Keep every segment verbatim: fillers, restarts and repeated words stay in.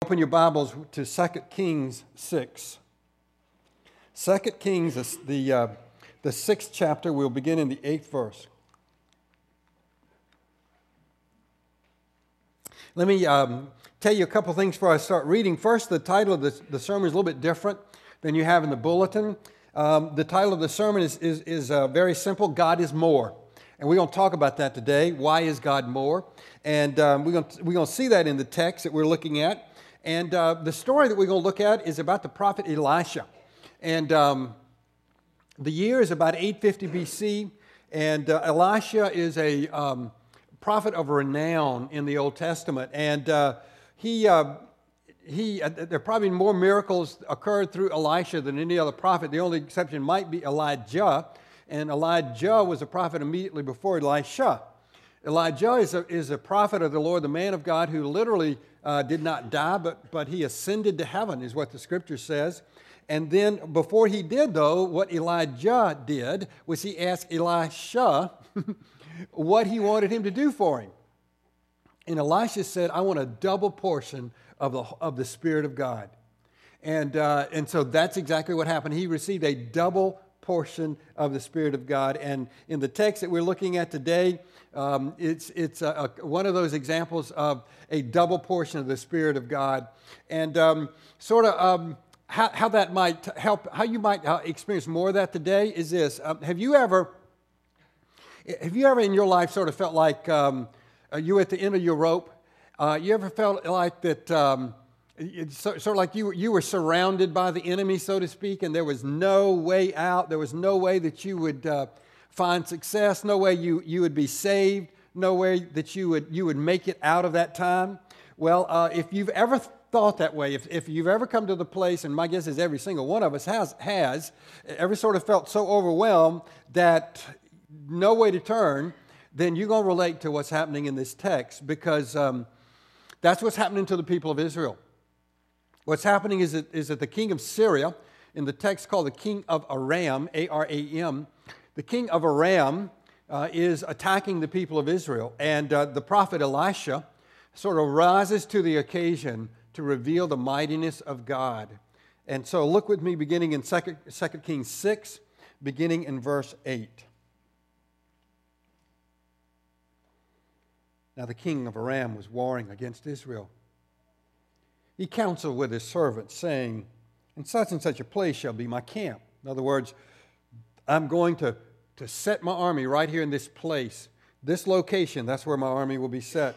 Open your Bibles to Second Kings six. Second Kings, is the, uh, the sixth chapter. We'll begin in the eighth verse. Let me um, tell you a couple things before I start reading. First, the title of the, the sermon is a little bit different than you have in the bulletin. Um, the title of the sermon is, is, is uh, very simple, God is More. And we're going to talk about that today. Why is God more? And um, we're going to, we're going to see that in the text that we're looking at. And uh, the story that we're going to look at is about the prophet Elisha. And um, the year is about eight fifty B C. And uh, Elisha is a um, prophet of renown in the Old Testament. And uh, he, uh, he uh, there are probably more miracles occurred through Elisha than any other prophet. The only exception might be Elijah. And Elijah was a prophet immediately before Elisha. Elijah is a, is a prophet of the Lord, the man of God who literally uh, did not die, but, but he ascended to heaven is what the scripture says. And then before he did, though, what Elijah did was he asked Elisha what he wanted him to do for him. And Elisha said, I want a double portion of the, of the Spirit of God. And, uh, and so that's exactly what happened. He received a double portion of the Spirit of God. And in the text that we're looking at today, um, it's, it's a, a, one of those examples of a double portion of the Spirit of God. And um, sort of um, how, how that might help, how you might uh, experience more of that today is this. Um, have you ever, have you ever in your life sort of felt like um, you were at the end of your rope? Uh, you ever felt like that, um, It's sort of like you, you were surrounded by the enemy, so to speak, and there was no way out. There was no way that you would uh, find success, no way you, you would be saved, no way that you would, you would make it out of that time. Well, uh, if you've ever thought that way, if, if you've ever come to the place, and my guess is every single one of us has, has ever sort of felt so overwhelmed that no way to turn, then you're going to relate to what's happening in this text, because um, that's what's happening to the people of Israel. What's happening is that, is that the king of Syria, in the text called the king of Aram, A R A M, the king of Aram uh, is attacking the people of Israel. And uh, the prophet Elisha sort of rises to the occasion to reveal the mightiness of God. And so look with me beginning in Second Kings six, beginning in verse eight. Now the king of Aram was warring against Israel. He counseled with his servants, saying, in such and such a place shall be my camp. In other words, I'm going to, to set my army right here in this place. This location, that's where my army will be set.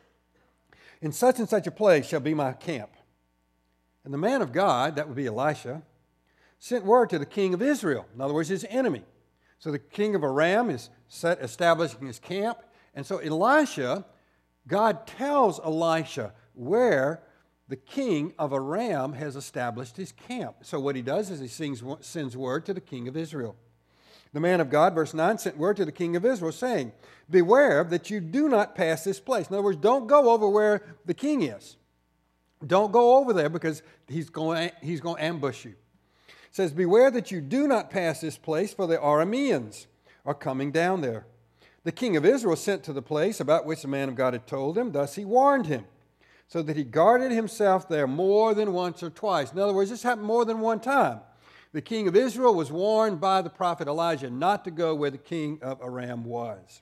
In such and such a place shall be my camp. And the man of God, that would be Elisha, sent word to the king of Israel. In other words, his enemy. So the king of Aram is set establishing his camp. And so Elisha, God tells Elisha where the king of Aram has established his camp. So what he does is he sings, sends word to the king of Israel. The man of God, verse nine, sent word to the king of Israel, saying, beware that you do not pass this place. In other words, don't go over where the king is. Don't go over there because he's going, he's going to ambush you. It says, beware that you do not pass this place, for the Arameans are coming down there. The king of Israel sent to the place about which the man of God had told him. Thus he warned him, so that he guarded himself there more than once or twice. In other words, this happened more than one time. The king of Israel was warned by the prophet Elijah not to go where the king of Aram was.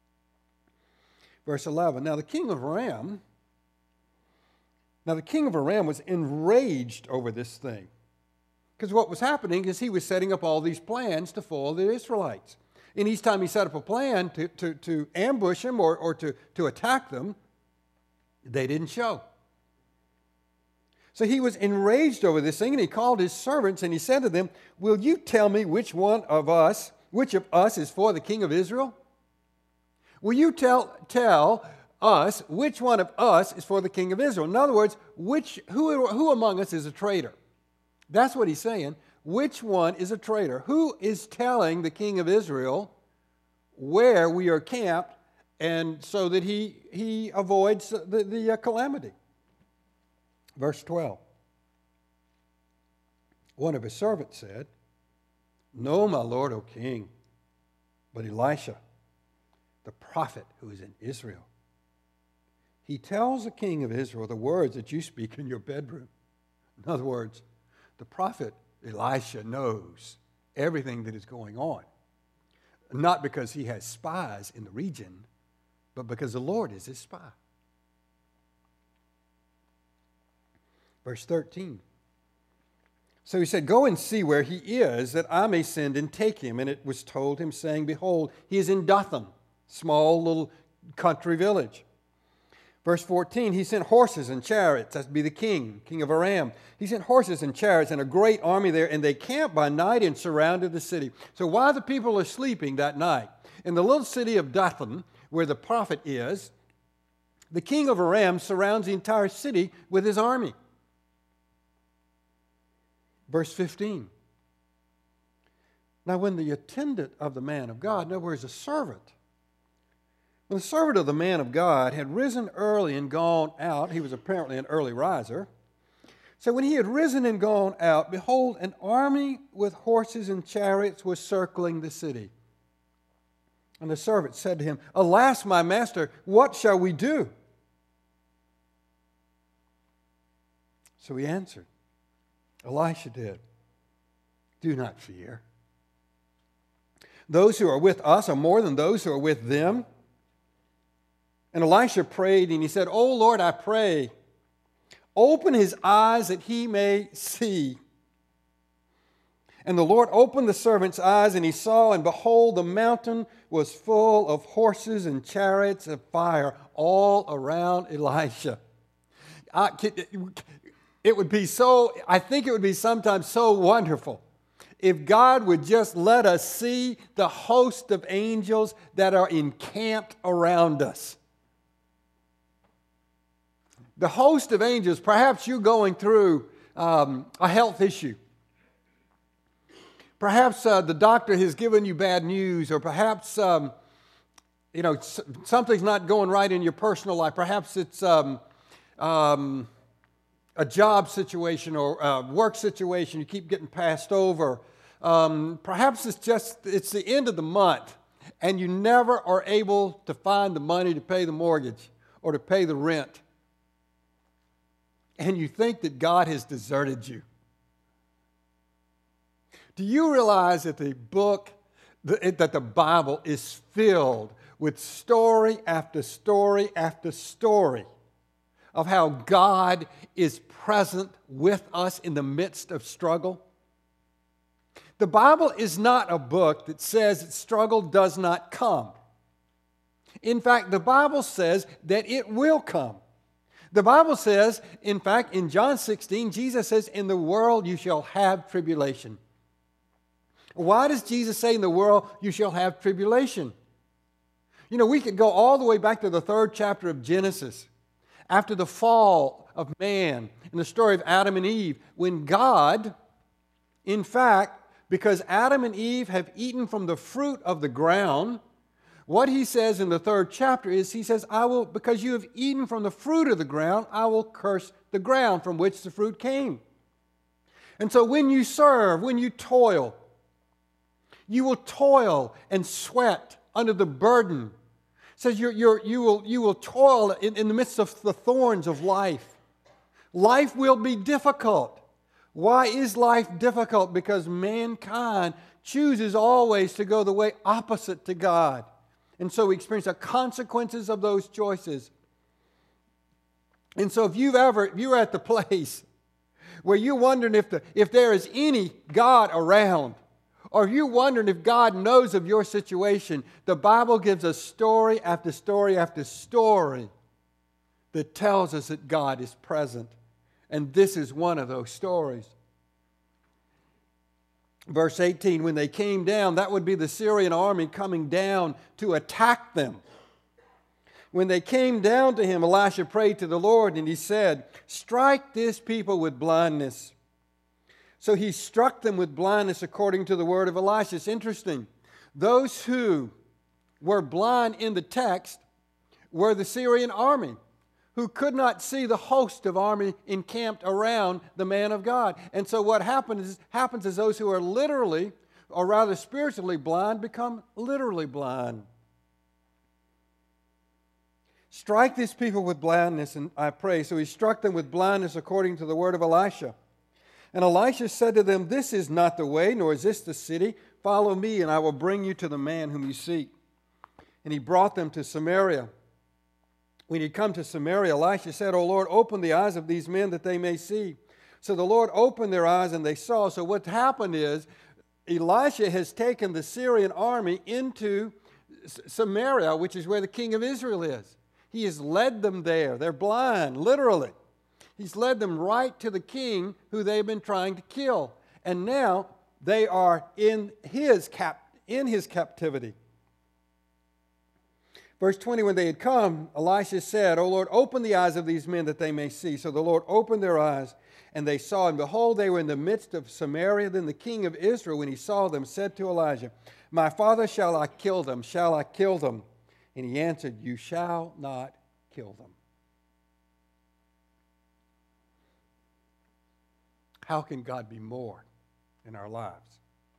Verse eleven, now the king of Aram, now the king of Aram was enraged over this thing. Because what was happening is he was setting up all these plans to foil the Israelites. And each time he set up a plan to, to, to ambush them or, or to, to attack them, they didn't show. So he was enraged over this thing, and he called his servants, and he said to them, will you tell me which one of us, which of us is for the king of Israel? Will you tell, tell us which one of us is for the king of Israel? In other words, which, who, who among us is a traitor? That's what he's saying. Which one is a traitor? Who is telling the king of Israel where we are camped, and so that he, he avoids the, the uh, calamity? Verse twelve. One of his servants said, no, my lord, O king, but Elisha, the prophet who is in Israel. he tells the king of Israel the words that you speak in your bedroom. In other words, the prophet Elisha knows everything that is going on. Not because he has spies in the region, but because the Lord is his spy. Verse thirteen. So he said, go and see where he is, that I may send and take him. And it was told him, saying, behold, he is in Dothan, small little country village. Verse fourteen, he sent horses and chariots. That would be the king, king of Aram. He sent horses and chariots and a great army there, and they camped by night and surrounded the city. So while the people are sleeping that night, in the little city of Dothan, where the prophet is, the king of Aram surrounds the entire city with his army. Verse fifteen. Now when the attendant of the man of God, in other words, a servant, when the servant of the man of God had risen early and gone out, he was apparently an early riser. So when he had risen and gone out, behold, an army with horses and chariots was circling the city. And the servant said to him, alas, my master, what shall we do? So he answered, Elisha did, do not fear. Those who are with us are more than those who are with them. And Elisha prayed, and he said, O Lord, I pray, open his eyes that he may see. And the Lord opened the servant's eyes, and he saw, and behold, the mountain was full of horses and chariots of fire all around Elisha. I, it would be so, I think it would be sometimes so wonderful if God would just let us see the host of angels that are encamped around us. The host of angels, perhaps you're going through um, a health issue. Perhaps uh, the doctor has given you bad news, or perhaps um, you know something's not going right in your personal life. Perhaps it's um, um, a job situation or a work situation. You keep getting passed over. Um, perhaps it's just it's the end of the month, and you never are able to find the money to pay the mortgage or to pay the rent. And you think that God has deserted you. Do you realize that the book, that the Bible is filled with story after story after story of how God is present with us in the midst of struggle? The Bible is not a book that says that struggle does not come. In fact, the Bible says that it will come. The Bible says, in fact, in John sixteen, Jesus says, in the world you shall have tribulation. Why does Jesus say in the world you shall have tribulation? You know, we could go all the way back to the third chapter of Genesis, after the fall of man, in the story of Adam and Eve, when God, in fact, because Adam and Eve have eaten from the fruit of the ground, what he says in the third chapter is, he says, I will, because you have eaten from the fruit of the ground, I will curse the ground from which the fruit came. And so when you serve, when you toil, you will toil and sweat under the burden. It says you're, you're, you, will, you will toil in, in the midst of the thorns of life. Life will be difficult. Why is life difficult? Because mankind chooses always to go the way opposite to God. And so we experience the consequences of those choices. And so if you've ever, if you're at the place where you're wondering if, the, if there is any God around, or if you're wondering if God knows of your situation, the Bible gives us story after story after story that tells us that God is present. And this is one of those stories. Verse eighteen, when they came down, that would be the Syrian army coming down to attack them. When they came down to him, Elisha prayed to the Lord, and he said, strike this people with blindness. So he struck them with blindness according to the word of Elisha. It's interesting. Those who were blind in the text were the Syrian army, who could not see the host of army encamped around the man of God. And so what happens is, happens is those who are literally, or rather spiritually blind, become literally blind. Strike these people with blindness, and I pray. So he struck them with blindness according to the word of Elisha. And Elisha said to them, this is not the way, nor is this the city. Follow me, and I will bring you to the man whom you seek. And he brought them to Samaria. When he come to Samaria, Elisha said, O Lord, open the eyes of these men that they may see. So the Lord opened their eyes, and they saw. So what happened is, Elisha has taken the Syrian army into Samaria, which is where the king of Israel is. He has led them there. They're blind, literally. He's led them right to the king who they've been trying to kill. And now they are in his cap in his captivity. Verse twenty, when they had come, Elisha said, O Lord, open the eyes of these men that they may see. So the Lord opened their eyes, and they saw. And behold, they were in the midst of Samaria. Then the king of Israel, when he saw them, said to Elijah, My father, shall I kill them? Shall I kill them? And he answered, You shall not kill them. How can God be more in our lives?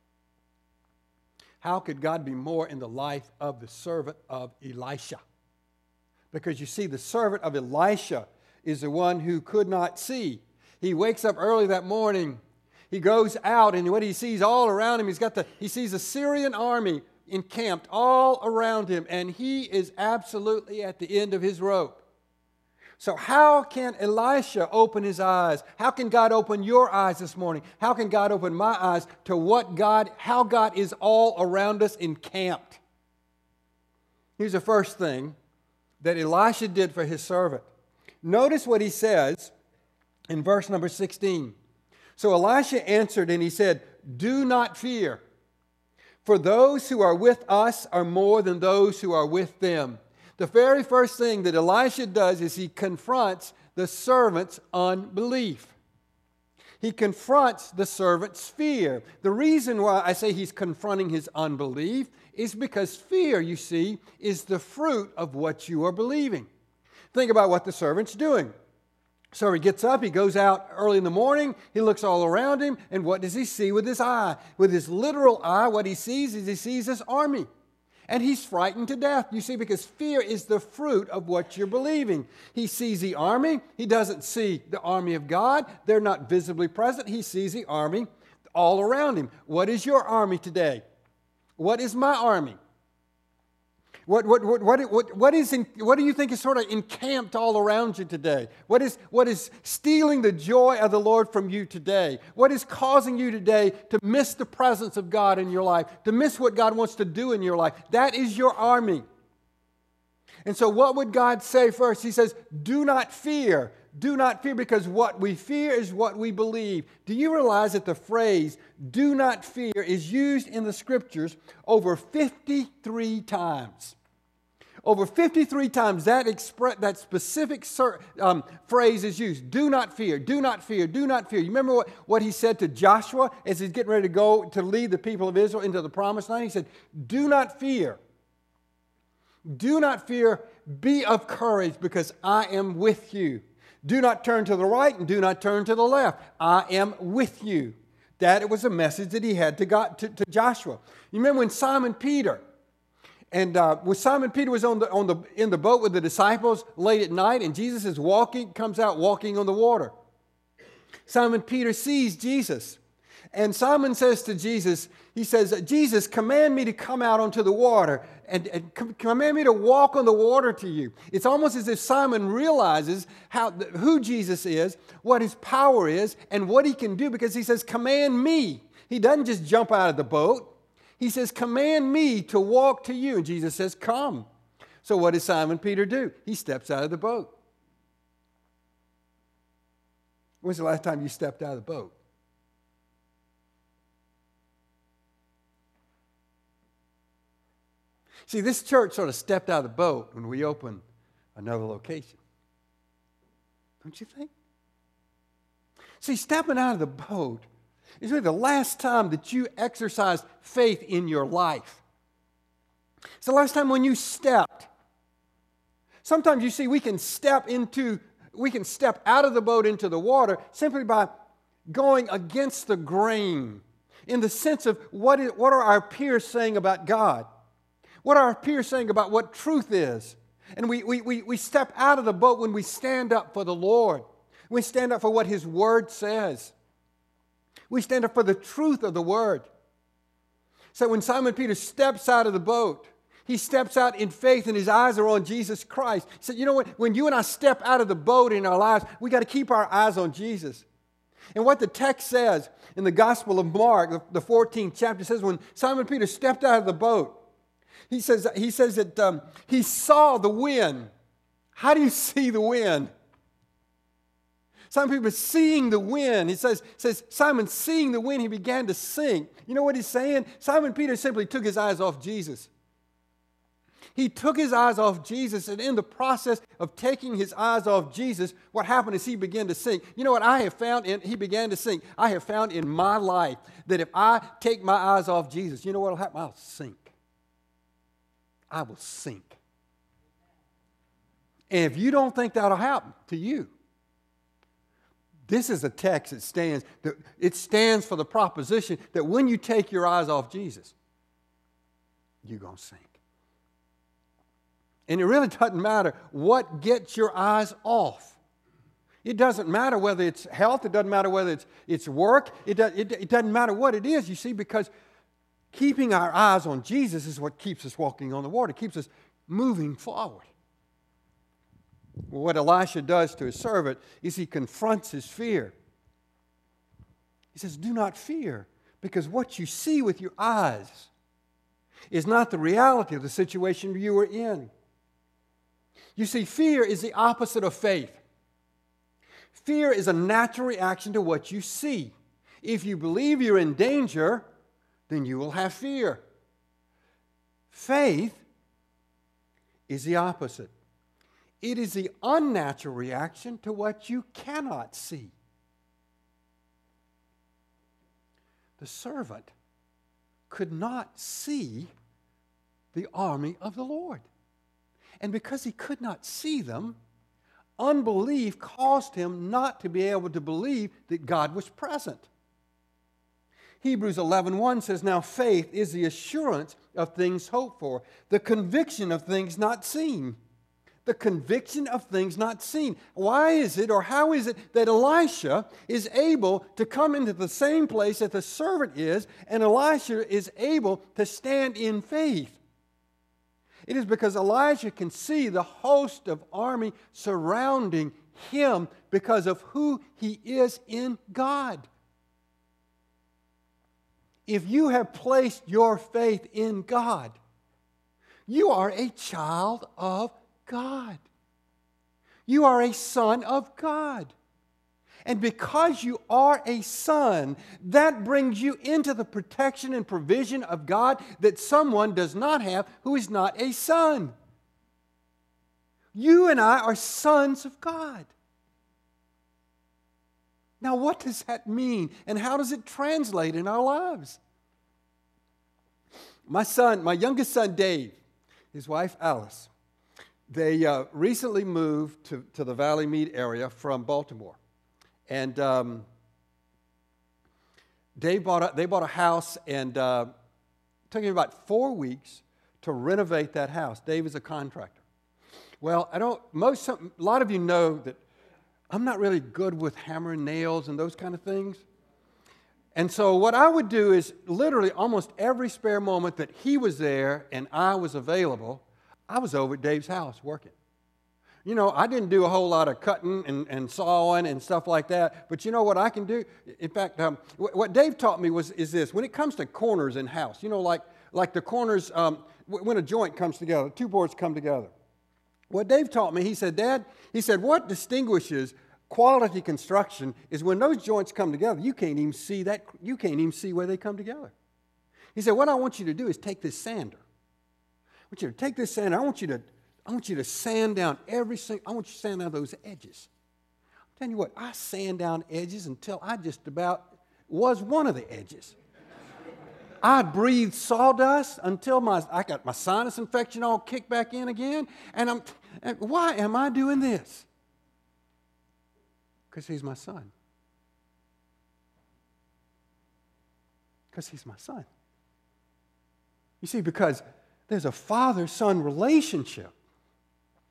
How could God be more in the life of the servant of Elisha? Because you see, the servant of Elisha is the one who could not see. He wakes up early that morning. He goes out, and what he sees all around him, he's got the, he sees a Syrian army encamped all around him, and he is absolutely at the end of his rope. So how can Elisha open his eyes? How can God open your eyes this morning? How can God open my eyes to what God, how God is all around us encamped? Here's the first thing that Elisha did for his servant. Notice what he says in verse number sixteen. So Elisha answered and he said, Do not fear, for those who are with us are more than those who are with them. The very first thing that Elisha does is he confronts the servant's unbelief. He confronts the servant's fear. The reason why I say he's confronting his unbelief is because fear, you see, is the fruit of what you are believing. Think about what the servant's doing. So he gets up, he goes out early in the morning, he looks all around him, and what does he see with his eye? With his literal eye, what he sees is he sees this army. And he's frightened to death, you see, because fear is the fruit of what you're believing. He sees the army. He doesn't see the army of God. They're not visibly present. He sees the army all around him. What is your army today? What is my army? What, what, what, what, what, what, is in, what do you think is sort of encamped all around you today? What is, what is stealing the joy of the Lord from you today? What is causing you today to miss the presence of God in your life, to miss what God wants to do in your life? That is your army. And so what would God say first? He says, do not fear. Do not fear, because what we fear is what we believe. Do you realize that the phrase, do not fear, is used in the Scriptures over fifty-three times? Over fifty-three times that, expre- that specific um, phrase is used. Do not fear, do not fear, do not fear. You remember what, what he said to Joshua as he's getting ready to go to lead the people of Israel into the promised land? He said, do not fear. Do not fear, be of courage, because I am with you. Do not turn to the right and do not turn to the left. I am with you. That was a message that he had to, God, to, to Joshua. You remember when Simon Peter, and uh, when Simon Peter was on the, on the, in the boat with the disciples late at night, and Jesus is walking, comes out walking on the water. Simon Peter sees Jesus. And Simon says to Jesus, he says, Jesus, command me to come out onto the water and, and command me to walk on the water to you. It's almost as if Simon realizes how, who Jesus is, what his power is, and what he can do, because he says, command me. He doesn't just jump out of the boat. He says, command me to walk to you. And Jesus says, come. So what does Simon Peter do? He steps out of the boat. When's the last time you stepped out of the boat? See, this church sort of stepped out of the boat when we opened another location. Don't you think? See, stepping out of the boat is really the last time that you exercised faith in your life. It's the last time when you stepped. Sometimes you see we can step into, we can step out of the boat into the water simply by going against the grain, in the sense of what, is, what are our peers saying about God? What are our peers saying about what truth is? And we, we, we, we step out of the boat when we stand up for the Lord. We stand up for what His Word says. We stand up for the truth of the Word. So when Simon Peter steps out of the boat, he steps out in faith and his eyes are on Jesus Christ. He said, you know what? When you and I step out of the boat in our lives, we got to keep our eyes on Jesus. And what the text says in the Gospel of Mark, the fourteenth chapter, says when Simon Peter stepped out of the boat, he says, he says that um, he saw the wind. How do you see the wind? Simon Peter was seeing the wind. He says, says, Simon, seeing the wind, he began to sink. You know what he's saying? Simon Peter simply took his eyes off Jesus. He took his eyes off Jesus, and in the process of taking his eyes off Jesus, what happened is he began to sink. You know what I have found? In, he began to sink. I have found in my life that if I take my eyes off Jesus, you know what will happen? I'll sink. I will sink. And if you don't think that'll happen to you, this is a text that stands, that it stands for the proposition that when you take your eyes off Jesus, you're going to sink. And it really doesn't matter what gets your eyes off. It doesn't matter whether it's health, it doesn't matter whether it's, it's work, it, does, it, it doesn't matter what it is, you see, because keeping our eyes on Jesus is what keeps us walking on the water, keeps us moving forward. What Elisha does to his servant is he confronts his fear. He says, do not fear, because what you see with your eyes is not the reality of the situation you are in. You see, fear is the opposite of faith. Fear is a natural reaction to what you see. If you believe you're in danger, then you will have fear. Faith is the opposite. It is the unnatural reaction to what you cannot see. The servant could not see the army of the Lord. And because he could not see them, unbelief caused him not to be able to believe that God was present. Hebrews eleven one says, now faith is the assurance of things hoped for, the conviction of things not seen. The conviction of things not seen. Why is it, or how is it, that Elisha is able to come into the same place that the servant is, and Elisha is able to stand in faith? It is because Elijah can see the host of army surrounding him because of who he is in God. If you have placed your faith in God, you are a child of God. You are a son of God. And because you are a son, that brings you into the protection and provision of God that someone does not have who is not a son. You and I are sons of God. Now, what does that mean? And how does it translate in our lives? My son, my youngest son, Dave, his wife, Alice, they uh, recently moved to, to the Valley Mead area from Baltimore. And um, they, bought a, they bought a house, and uh, it took him about four weeks to renovate that house. Dave is a contractor. Well, I don't, most, some, a lot of you know that I'm not really good with hammering nails and those kind of things. And so what I would do is literally almost every spare moment that he was there and I was available, I was over at Dave's house working. You know, I didn't do a whole lot of cutting and, and sawing and stuff like that, but you know what I can do? In fact, um, what Dave taught me was is this. When it comes to corners in house, you know, like, like the corners, um, when a joint comes together, two boards come together. What Dave taught me, he said, Dad, he said, what distinguishes quality construction is when those joints come together, you can't even see that, you can't even see where they come together. He said, what I want you to do is take this sander. I want you to take this sander, I want you to I want you to sand down every single, I want you to sand down those edges. I'm telling you what, I sand down edges until I just about was one of the edges. I breathed sawdust until my, I got my sinus infection all kicked back in again. And I'm, and why am I doing this? Because he's my son. Because he's my son. You see, because there's a father-son relationship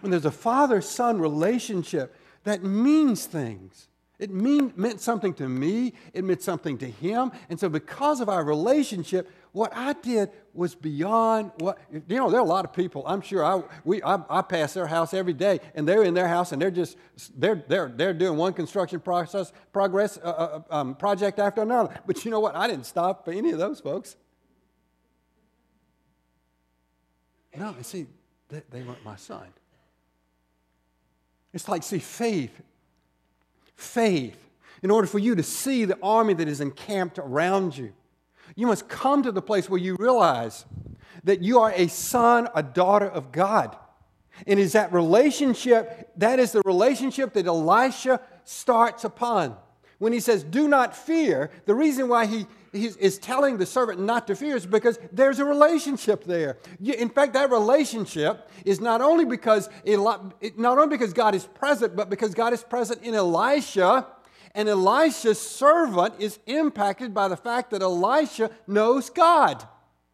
when there's a father-son relationship that means things. It mean, meant something to me. It meant something to him. And so because of our relationship, what I did was beyond what, you know, there are a lot of people, I'm sure, I, we, I, I pass their house every day, and they're in their house, and they're just, they're, they're, they're doing one construction process, progress, uh, uh, um, project after another. But you know what? I didn't stop for any of those folks. No, and see, they, they weren't my son. It's like, see, faith, faith, in order for you to see the army that is encamped around you, you must come to the place where you realize that you are a son, a daughter of God. And is that relationship, that is the relationship that Elisha starts upon. When he says, do not fear, the reason why he, he is telling the servant not to fear is because there's a relationship there. In fact, that relationship is not only because, not only because God is present, but because God is present in Elisha. And Elisha's servant is impacted by the fact that Elisha knows God.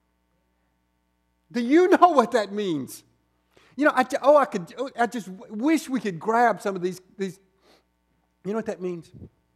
Do you know what that means? You know, I, oh, I could. I just wish we could grab some of these, these. You know what that means?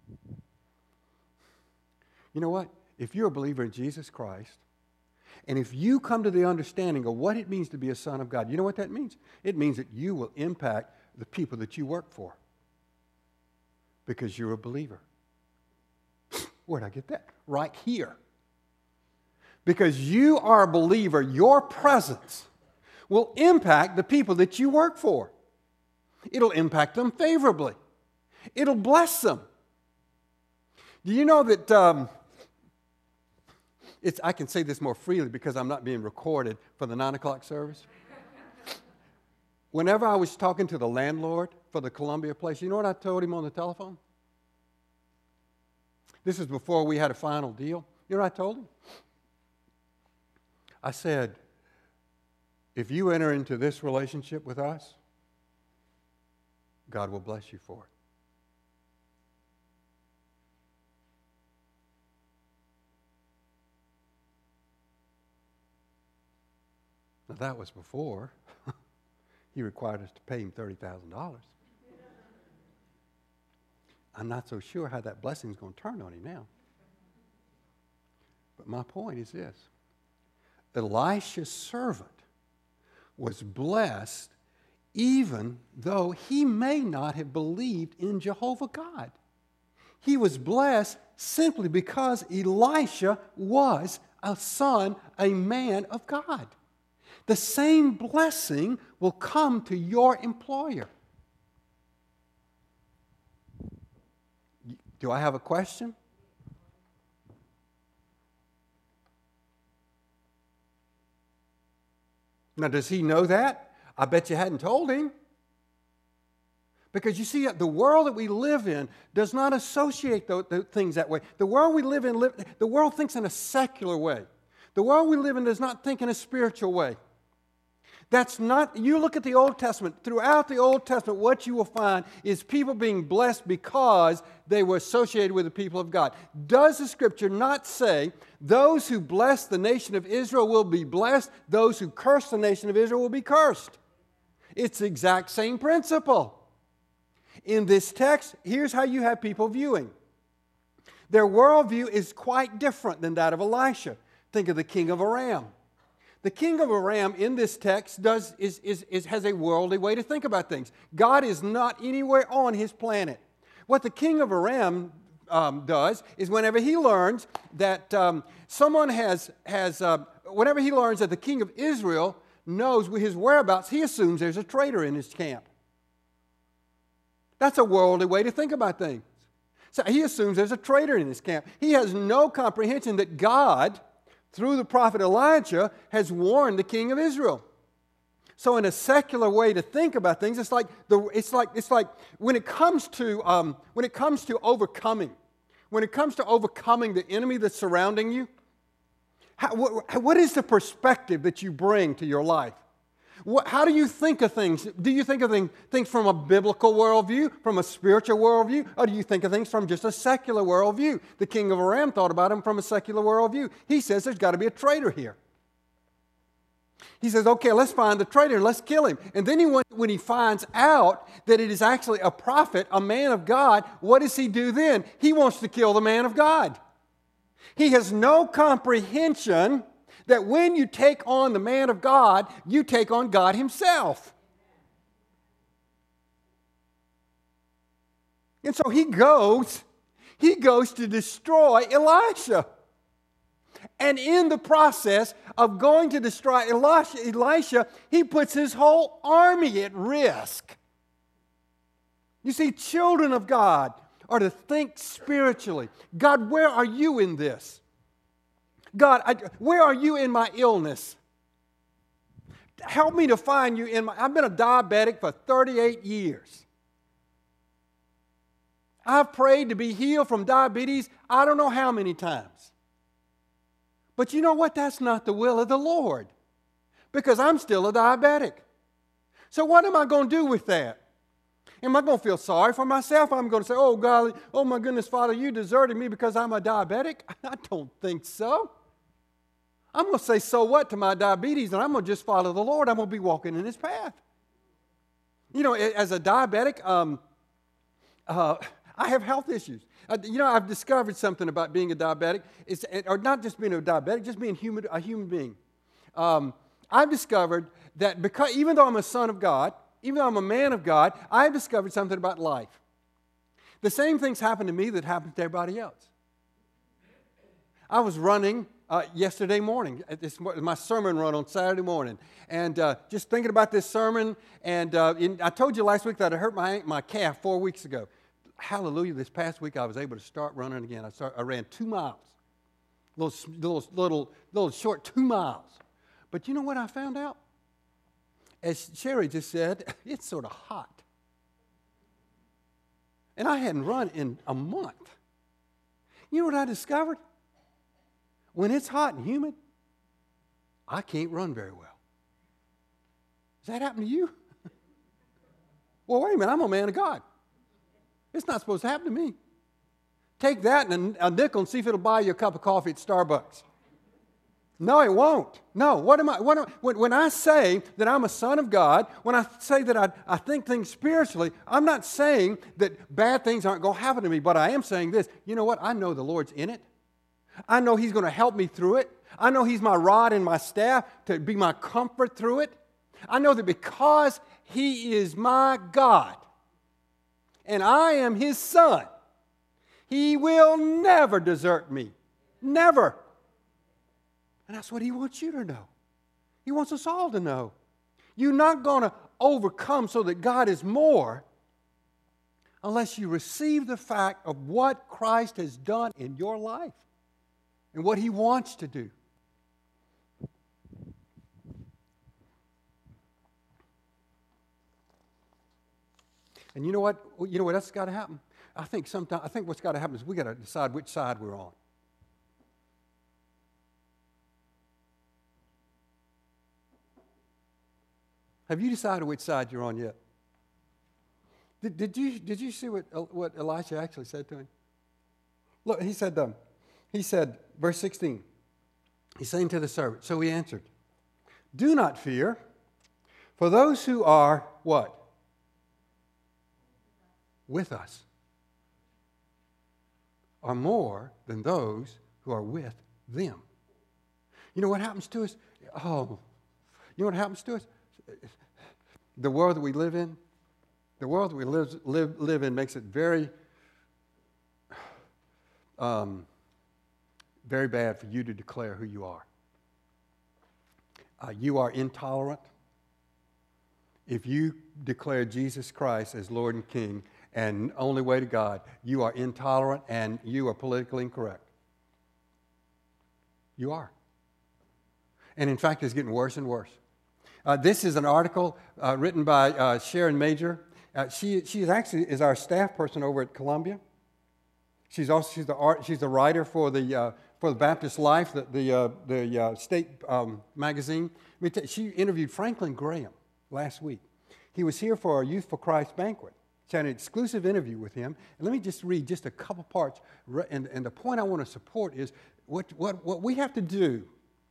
You know what? If you're a believer in Jesus Christ, and if you come to the understanding of what it means to be a son of God, you know what that means? It means that you will impact the people that you work for because you're a believer. Where'd I get that? Right here. Because you are a believer, your presence will impact the people that you work for. It'll impact them favorably. It'll bless them. Do you know that um, it's, I can say this more freely because I'm not being recorded for the nine o'clock service? Whenever I was talking to the landlord for the Columbia place, you know what I told him on the telephone? This is before we had a final deal. You know what I told him? I said, if you enter into this relationship with us, God will bless you for it. Now, that was before he required us to pay him thirty thousand dollars. I'm not so sure how that blessing is going to turn on him now. But my point is this. Elisha's servant was blessed even though he may not have believed in Jehovah God. He was blessed simply because Elisha was a son, a man of God. The same blessing will come to your employer. Do I have a question? Now, does he know that? I bet you hadn't told him. Because you see, the world that we live in does not associate the, the things that way. The world we live in, live, the world thinks in a secular way. The world we live in does not think in a spiritual way. That's not, you look at the Old Testament, throughout the Old Testament, what you will find is people being blessed because they were associated with the people of God. Does the Scripture not say, those who bless the nation of Israel will be blessed, those who curse the nation of Israel will be cursed? It's the exact same principle. In this text, here's how you have people viewing. Their worldview is quite different than that of Elisha. Think of the king of Aram. The king of Aram in this text does, is, is, is, has a worldly way to think about things. God is not anywhere on his planet. What the king of Aram um, does is whenever he learns that um, someone has, has uh, whenever he learns that the king of Israel knows his whereabouts, he assumes there's a traitor in his camp. That's a worldly way to think about things. So he assumes there's a traitor in his camp. He has no comprehension that God, through the prophet Elijah, has warned the king of Israel. So in a secular way to think about things, it's like the it's like it's like when it comes to um, when it comes to overcoming, when it comes to overcoming the enemy that's surrounding you, how, what, what is the perspective that you bring to your life? What, how do you think of things? Do you think of things, things from a biblical worldview, from a spiritual worldview, or do you think of things from just a secular worldview? The king of Aram thought about him from a secular worldview. He says there's got to be a traitor here. He says, okay, let's find the traitor and let's kill him. And then he went, when he finds out that it is actually a prophet, a man of God, what does he do then? He wants to kill the man of God. He has no comprehension that when you take on the man of God, you take on God himself. And so he goes, he goes to destroy Elisha. And in the process of going to destroy Elisha, Elisha, he puts his whole army at risk. You see, children of God are to think spiritually. God, where are you in this? God, I, where are you in my illness? Help me to find you in my... I've been a diabetic for thirty-eight years. I've prayed to be healed from diabetes I don't know how many times. But you know what? That's not the will of the Lord. Because I'm still a diabetic. So what am I going to do with that? Am I going to feel sorry for myself? I'm going to say, oh, golly, oh my goodness, Father, you deserted me because I'm a diabetic? I don't think so. I'm going to say, so what to my diabetes, and I'm going to just follow the Lord. I'm going to be walking in His path. You know, as a diabetic, um, uh, I have health issues. Uh, you know, I've discovered something about being a diabetic, it's, or not just being a diabetic, just being human, a human being. Um, I've discovered that because, even though I'm a son of God, even though I'm a man of God, I've discovered something about life. The same things happen to me that happen to everybody else. I was running uh, yesterday morning, at this, my sermon run on Saturday morning, and uh, just thinking about this sermon, and uh, in, I told you last week that I hurt my, my calf four weeks ago. Hallelujah, this past week I was able to start running again. I, start, I ran two miles, little, little, little, little short two miles. But you know what I found out? As Sherry just said, it's sort of hot. And I hadn't run in a month. You know what I discovered? When it's hot and humid, I can't run very well. Does that happen to you? Well, wait a minute, I'm a man of God. It's not supposed to happen to me. Take that and a nickel and see if it'll buy you a cup of coffee at Starbucks. No, it won't. No, what am I? What am, when, when I say that I'm a son of God, when I say that I, I think things spiritually, I'm not saying that bad things aren't going to happen to me, but I am saying this. You know what? I know the Lord's in it. I know He's going to help me through it. I know He's my rod and my staff to be my comfort through it. I know that because He is my God and I am His son, He will never desert me. Never. And that's what He wants you to know. He wants us all to know. You're not going to overcome so that God is more unless you receive the fact of what Christ has done in your life and what He wants to do. And you know what? You know what else has got to happen? I think sometimes I think what's got to happen is we got to decide which side we're on. Have you decided which side you're on yet? Did, did you did you see what what Elisha actually said to him? Look, he said, um, he said, verse sixteen. He's saying to the servant. So he answered, "Do not fear, for those who are what? With us are more than those who are with them." You know what happens to us? Oh, you know what happens to us? The world that we live in, the world that we live, live, live in makes it very, um, very bad for you to declare who you are. Uh, you are intolerant. If you declare Jesus Christ as Lord and King and only way to God, you are intolerant and you are politically incorrect. You are. And in fact, it's getting worse and worse. Uh, this is an article uh, written by uh, Sharon Major. Uh, she she is actually is our staff person over at Columbia. She's also she's the art she's the writer for the uh, for the Baptist Life, the the uh, the uh, state um, magazine. Let me tell you, she interviewed Franklin Graham last week. He was here for our Youth for Christ banquet. She had an exclusive interview with him. And let me just read just a couple parts. And, and the point I want to support is what what what we have to do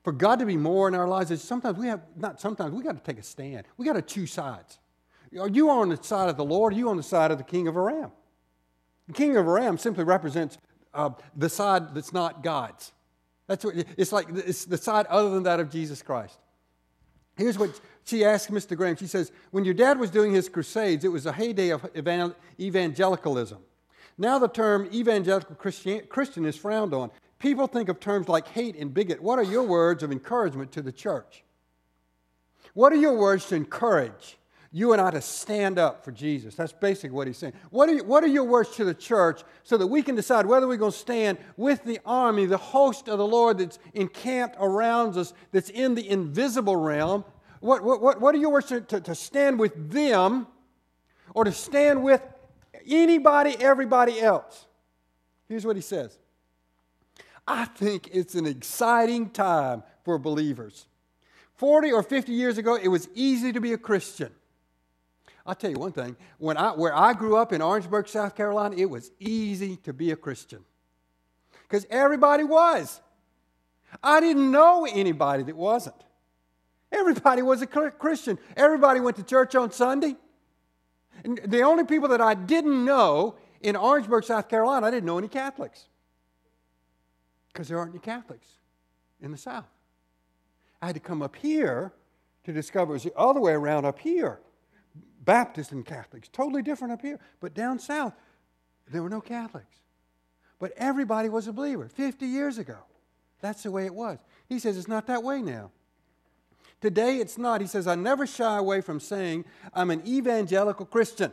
For God to be more in our lives, is sometimes we have, not sometimes, we got to take a stand. We got to choose sides. Are you on the side of the Lord? Or are you on the side of the king of Aram? The king of Aram simply represents uh, the side that's not God's. That's what, it's like it's the side other than that of Jesus Christ. Here's what she asked Mister Graham. She says, when your dad was doing his crusades, it was a heyday of evangelicalism. Now the term evangelical Christian, Christian is frowned on. People think of terms like hate and bigot. What are your words of encouragement to the church? What are your words to encourage you and I to stand up for Jesus? That's basically what he's saying. What are, you, what are your words to the church so that we can decide whether we're going to stand with the army, the host of the Lord that's encamped around us, that's in the invisible realm? What, what, what are your words to, to, to stand with them or to stand with anybody, everybody else? Here's what he says. I think it's an exciting time for believers. forty or fifty years ago, it was easy to be a Christian. I'll tell you one thing. When I, where I grew up in Orangeburg, South Carolina, it was easy to be a Christian. Because everybody was. I didn't know anybody that wasn't. Everybody was a Christian. Everybody went to church on Sunday. And the only people that I didn't know in Orangeburg, South Carolina, I didn't know any Catholics. Because there aren't any Catholics in the South. I had to come up here to discover it was the other way around up here. Baptists and Catholics, totally different up here. But down south, there were no Catholics. But everybody was a believer fifty years ago. That's the way it was. He says it's not that way now. Today it's not. He says, I never shy away from saying I'm an evangelical Christian.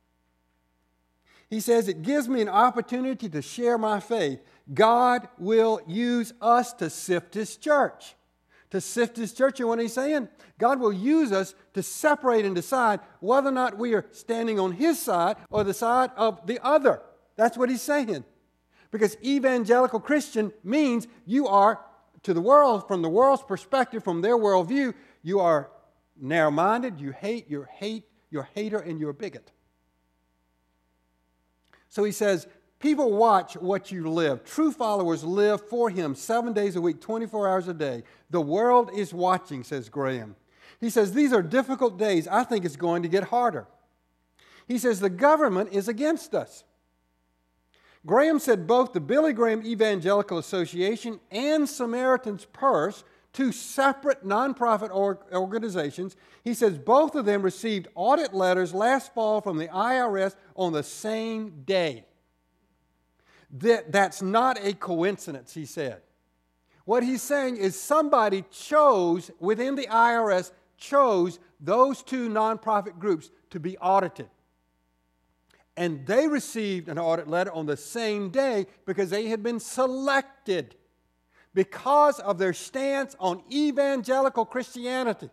He says it gives me an opportunity to share my faith. God will use us to sift His church. To sift His church, you know what He's saying? God will use us to separate and decide whether or not we are standing on His side or the side of the other. That's what He's saying. Because evangelical Christian means you are, to the world, from the world's perspective, from their worldview, you are narrow-minded, you hate, you're hate, you're a hater, and you're a bigot. So he says, people watch what you live. True followers live for Him seven days a week, twenty-four hours a day. The world is watching, says Graham. He says, these are difficult days. I think it's going to get harder. He says, the government is against us. Graham said both the Billy Graham Evangelical Association and Samaritan's Purse, two separate nonprofit organizations, he says both of them received audit letters last fall from the I R S on the same day. That, that's not a coincidence, he said. What he's saying is somebody chose, within the I R S, chose those two nonprofit groups to be audited. And they received an audit letter on the same day because they had been selected because of their stance on evangelical Christianity.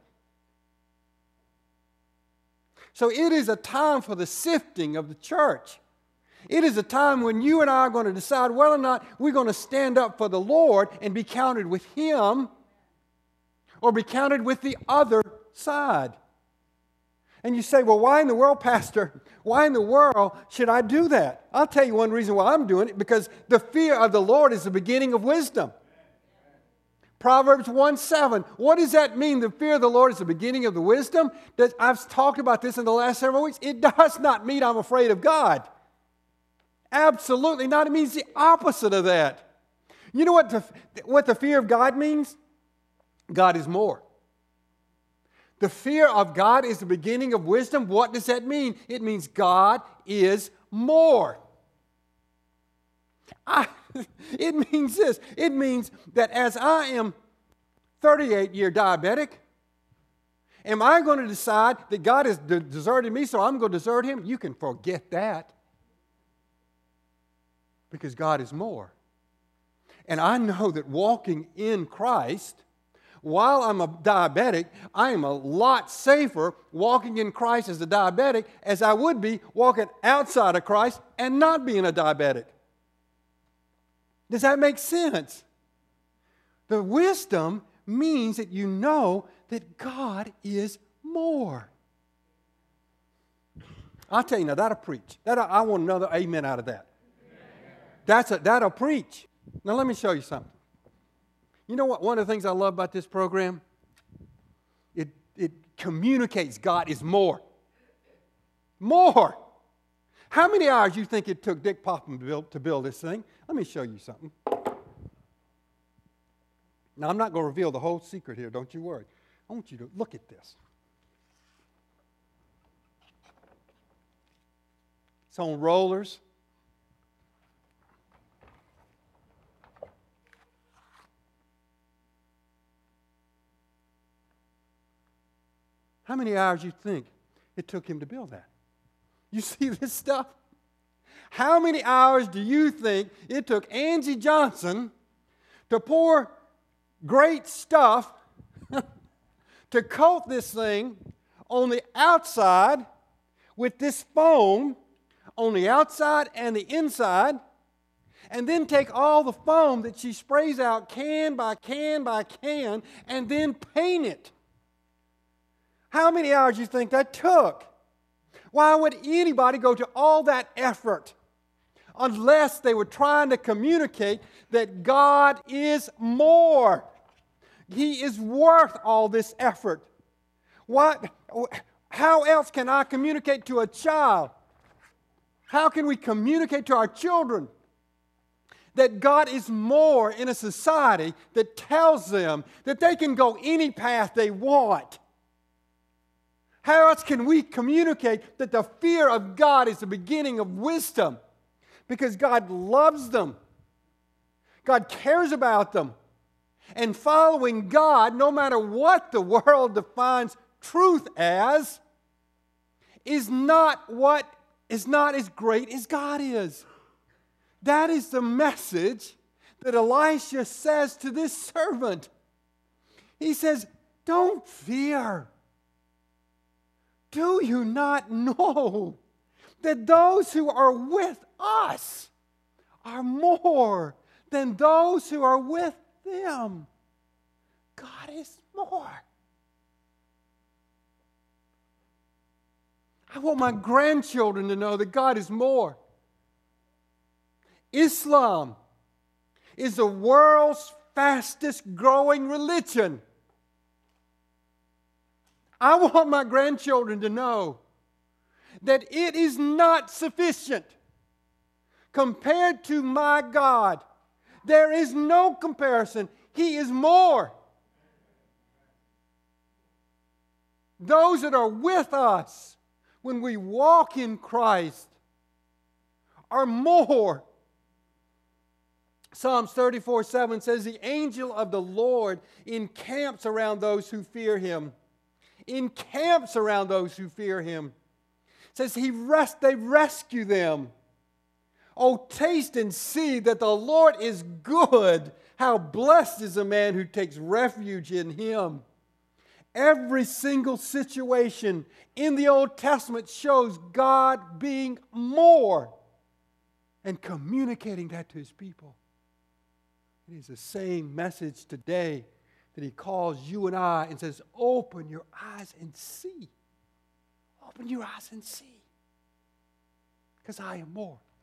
So it is a time for the sifting of the church. It is a time when you and I are going to decide whether or not we're going to stand up for the Lord and be counted with Him or be counted with the other side. And you say, well, why in the world, Pastor? Why in the world should I do that? I'll tell you one reason why I'm doing it, because the fear of the Lord is the beginning of wisdom. Proverbs one seven. What does that mean? The fear of the Lord is the beginning of the wisdom? That I've talked about this in the last several weeks. It does not mean I'm afraid of God. Absolutely not. It means the opposite of that. You know what the, what the fear of God means? God is more. The fear of God is the beginning of wisdom. What does that mean? It means God is more. I, it means this. It means that as I am thirty-eight-year diabetic, am I going to decide that God has de- deserted me, so I'm going to desert Him? You can forget that. Because God is more. And I know that walking in Christ, while I'm a diabetic, I am a lot safer walking in Christ as a diabetic as I would be walking outside of Christ and not being a diabetic. Does that make sense? The wisdom means that you know that God is more. I'll tell you now, that'll preach. That'll, I want another amen out of that. That's a, that'll preach. Now let me show you something. You know what? One of the things I love about this program? It, it communicates God is more. More. How many hours do you think it took Dick Popham to build, to build this thing? Let me show you something. Now, I'm not going to reveal the whole secret here, don't you worry. I want you to look at this. It's on rollers. How many hours do you think it took him to build that? You see this stuff? How many hours do you think it took Angie Johnson to pour great stuff to coat this thing on the outside with this foam on the outside and the inside, and then take all the foam that she sprays out can by can by can and then paint it? How many hours do you think that took? Why would anybody go to all that effort unless they were trying to communicate that God is more? He is worth all this effort. What? How else can I communicate to a child? How can we communicate to our children that God is more in a society that tells them that they can go any path they want? How else can we communicate that the fear of God is the beginning of wisdom? Because God loves them. God cares about them. And following God, no matter what the world defines truth as, is not what is not as great as God is. That is the message that Elisha says to this servant. He says, don't fear. Do you not know that those who are with us are more than those who are with them? God is more. I want my grandchildren to know that God is more. Islam is the world's fastest growing religion. I want my grandchildren to know that it is not sufficient compared to my God. There is no comparison. He is more. Those that are with us when we walk in Christ are more. Psalms thirty-four seven says, the angel of the Lord encamps around those who fear Him. Encamps around those who fear Him. It says he rest, they rescue them. Oh, taste and see that the Lord is good. How blessed is the man who takes refuge in Him. Every single situation in the Old Testament shows God being more and communicating that to His people. It is the same message today that He calls you and I and says, open your eyes and see. Open your eyes and see. Because I am more.